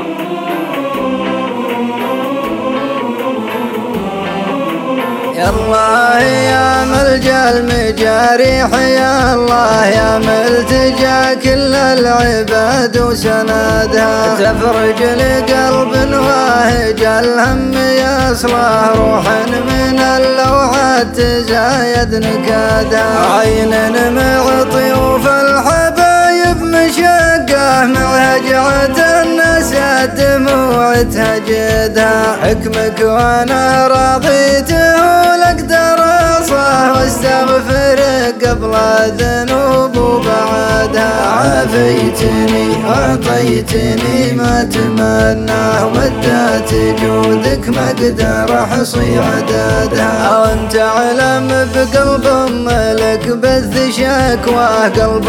يا الله يا ملجأ المجاريح، يا الله يا ملتجأ كل العباد وسندها، تفرج لقلب واهج الهم يصلح، روح من اللوعات تزايد نكادها، عين مع طيوف الحبايب مشقه، مع هجعة الناس الدموع تهجدها، حكمك وانا راضيته لك دراسه، واستغفرك قبل الذنوب وبعدها، عافيتني اعطيتني ما تمناه، ومدات جودك ما اقدر احصي عددها، وانت علم بقلب لك بث شكواه، قلب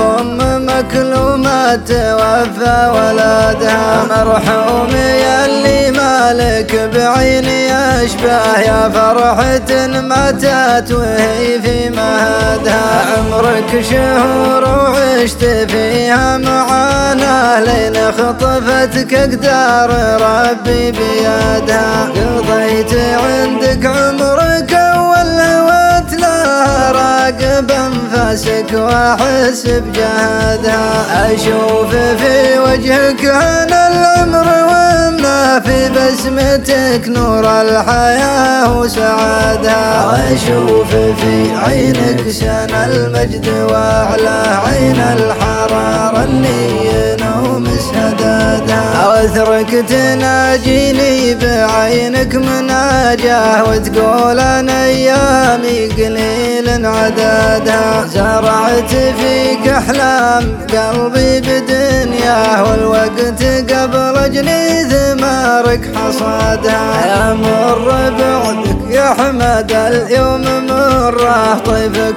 مكلومة توفى ولدها، مرحوم ياللي مالك بعيني اشباه، يا فرحة ماتت وهي في مهدها، عمرك شهور وعشت فيها معانا، لين خطفتك اقدار ربي بيدها، قضيت عندك عمرك والهوت لها، راقب انفاسك واحس بجهدها، اشوف في وجهك انا العمر وامنه، في بسمتك نور الحياة وسعادها، واشوف في عينك سن المجد واعلى، عين الحرارة اللي ينوم سدادها، واثرك تناجيني بعينك مناجاه، وتقول انا ايامي قليل عددها، زرعت فيك احلام قلبي بدنياه، والوقت قبل جني ثمارك حصادها، يا مر بعدك يا حمد اليوم مره، طيفك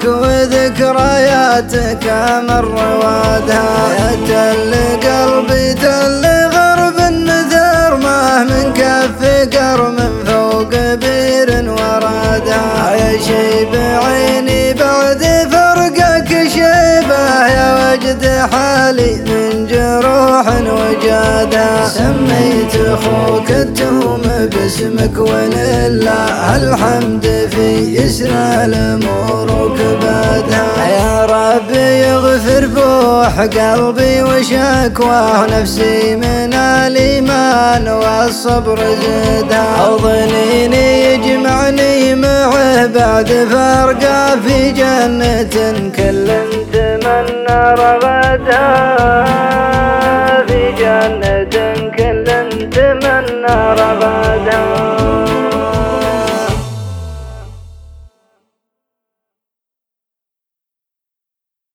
وذكرياتك امر روادها، يا تل قلبي تل غرب النذر، ما من كف قر من فوق بير ورادها، يا شيب عيني بعد فرقك شيبه، يا وجد حالي من جروح وجادها، سميت اخوك التوم باسمك ولله الحمد في يسرى الامور وكبادها، يا رب يغفر بوح قلبي وشكواه، نفسي من الايمان والصبر زدها، وظنيني يجمعني معه بعد فرقه في جنة كل تمنى رغدها، في جنة